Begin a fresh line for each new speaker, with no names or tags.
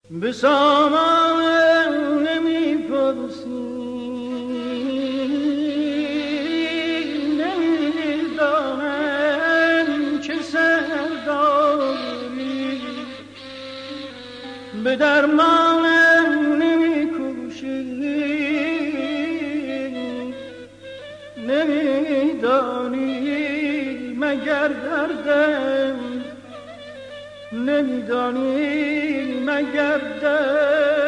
به سامان نمی‌پرسی نمی‌دانم چه سرداری به درمانم نمی‌کوشی نمی‌دانی مگر دردم نمی‌دانی مگر دردم